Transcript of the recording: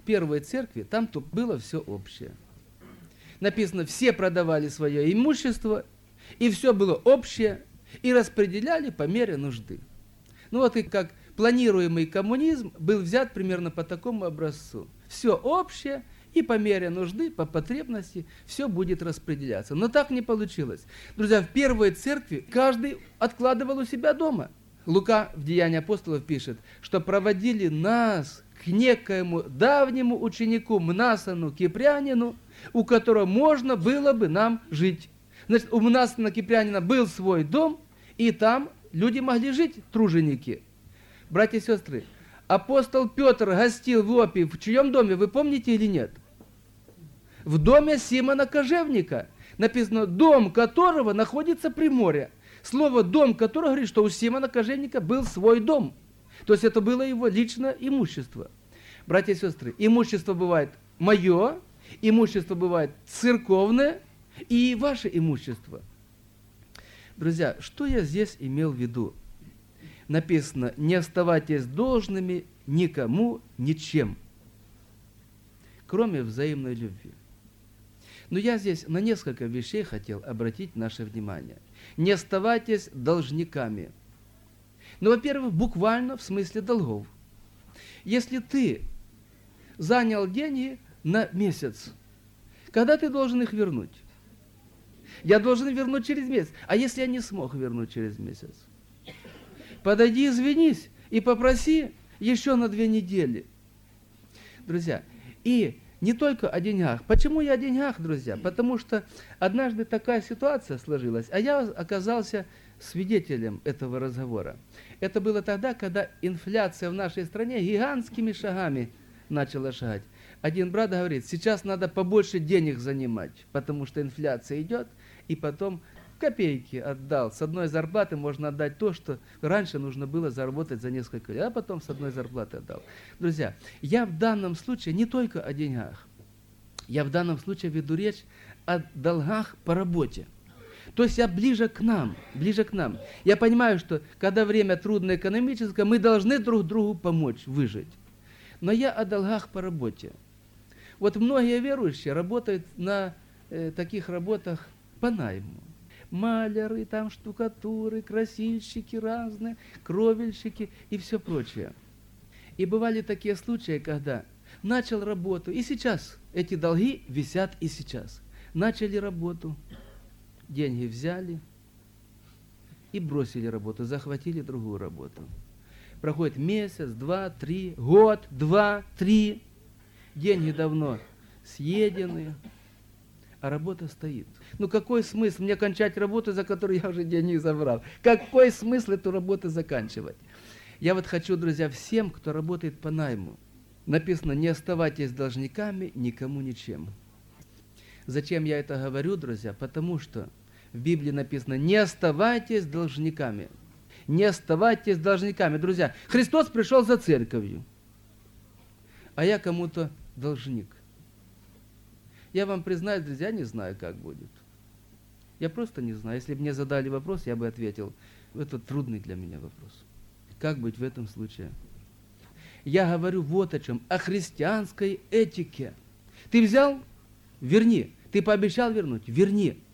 первой церкви, там было все общее. Написано, все продавали свое имущество, и все было общее, и распределяли по мере нужды. Ну вот и как планируемый коммунизм был взят примерно по такому образцу. Все общее, и по мере нужды, по потребности, все будет распределяться. Но так не получилось. Друзья, в первой церкви каждый откладывал у себя дома. Лука в Деянии апостолов пишет, что проводили нас к некоему давнему ученику Мнасану Кипрянину, у которого можно было бы нам жить. Значит, у Мнасана Кипрянина был свой дом, и там люди могли жить, труженики. Братья и сестры, апостол Петр гостил в Иопии в чьем доме, вы помните или нет? В доме Симона Кожевника. Написано, дом которого находится при море. Слово «дом», которое говорит, что у Симона Кожевника был свой дом. То есть это было его личное имущество. Братья и сестры, имущество бывает мое, имущество бывает церковное и ваше имущество. Друзья, что я здесь имел в виду? Написано, не оставайтесь должными никому ничем, кроме взаимной любви. Но я здесь на несколько вещей хотел обратить наше внимание. Не оставайтесь должниками. Ну, во-первых, буквально в смысле долгов. Если ты занял деньги на месяц, когда ты должен их вернуть? Я должен вернуть через месяц. А если я не смог вернуть через месяц? Подойди, извинись и попроси еще на 2 недели. Друзья, и не только о деньгах. Почему я о деньгах, друзья? Потому что однажды такая ситуация сложилась, а я оказался свидетелем этого разговора. Это было тогда, когда инфляция в нашей стране гигантскими шагами начала шагать. Один брат говорит, сейчас надо побольше денег занимать, потому что инфляция идет, и потом копейки отдал. С одной зарплаты можно отдать то, что раньше нужно было заработать за несколько лет, а потом с одной зарплаты отдал. Друзья, я в данном случае не только о деньгах. Я в данном случае веду речь о долгах по работе. То есть я ближе к нам, ближе к нам. Я понимаю, что когда время трудное экономическое, мы должны друг другу помочь выжить. Но я о долгах по работе. Вот многие верующие работают на таких работах по найму. Маляры, там штукатуры, красильщики разные, кровельщики и все прочее. И бывали такие случаи, когда начал работу, и сейчас эти долги висят и сейчас. Начали работу, деньги взяли и бросили работу, захватили другую работу. Проходит месяц, 2, 3, год, 2, 3, деньги давно съедены, а работа стоит. Ну какой смысл мне кончать работу, за которую я уже деньги забрал? Какой смысл эту работу заканчивать? Я вот хочу, друзья, всем, кто работает по найму, написано, не оставайтесь должниками никому ничем. Зачем я это говорю, друзья? Потому что в Библии написано, не оставайтесь должниками. Не оставайтесь должниками. Друзья, Христос пришел за церковью, а я кому-то должник. Я вам признаюсь, друзья, не знаю, как будет. Я просто не знаю. Если бы мне задали вопрос, я бы ответил, это трудный для меня вопрос. Как быть в этом случае? Я говорю вот о чем, о христианской этике. Ты взял? Верни. Ты пообещал вернуть? Верни.